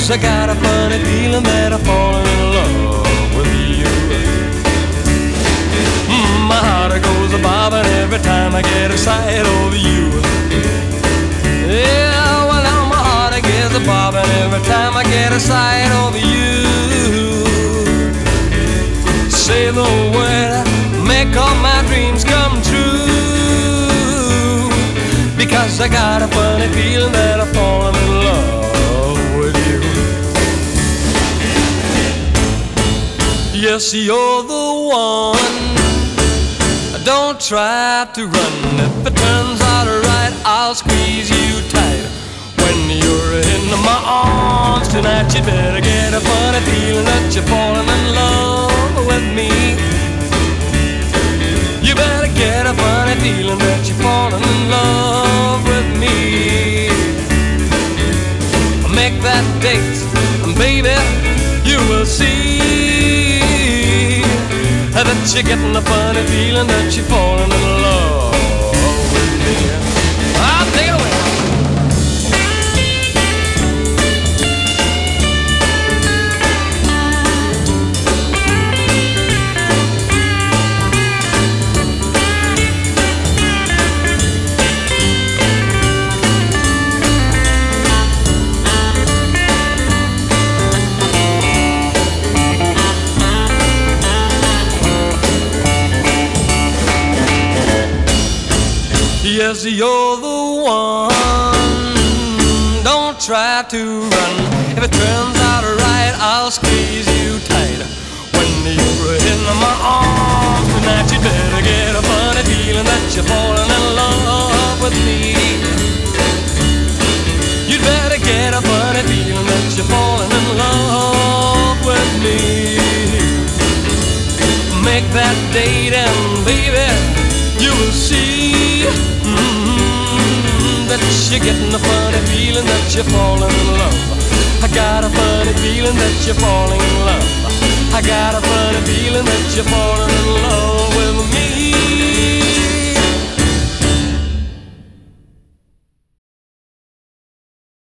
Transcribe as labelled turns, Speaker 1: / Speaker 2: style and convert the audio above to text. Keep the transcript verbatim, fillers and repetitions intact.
Speaker 1: 'cause I got a funny feeling that I'm falling in love with you. Mm, my heart goes a-bobbing every time I get a sight of you. Yeah, well now my heart gets a-bobbing every time I get a sight of you. Say the word, make all my dreams come true, because I got a funny feeling that I'm falling in love with you. Yes, you're the one. Don't try to run. If it turns out right, I'll squeeze you tight. When you're in my arms tonight, you better get a funny feeling that you're falling in love with me. You better get a funny feeling that you're falling in love with me. Make that date, and baby, you will see that you're getting a funny feeling that you're falling in love with me. I'll take it away. Yes, you're the one. Don't try to run. If it turns out right, I'll squeeze you tight. When you're in my arms tonight, you better get a funny feeling that you're falling in love with me. You'd better get a funny feeling that you're falling in love with me. Make that date and baby, you will see that you're getting a funny feeling that you're falling in love. I got a funny feeling that you're falling in love. I got a funny feeling that you're falling in love with me.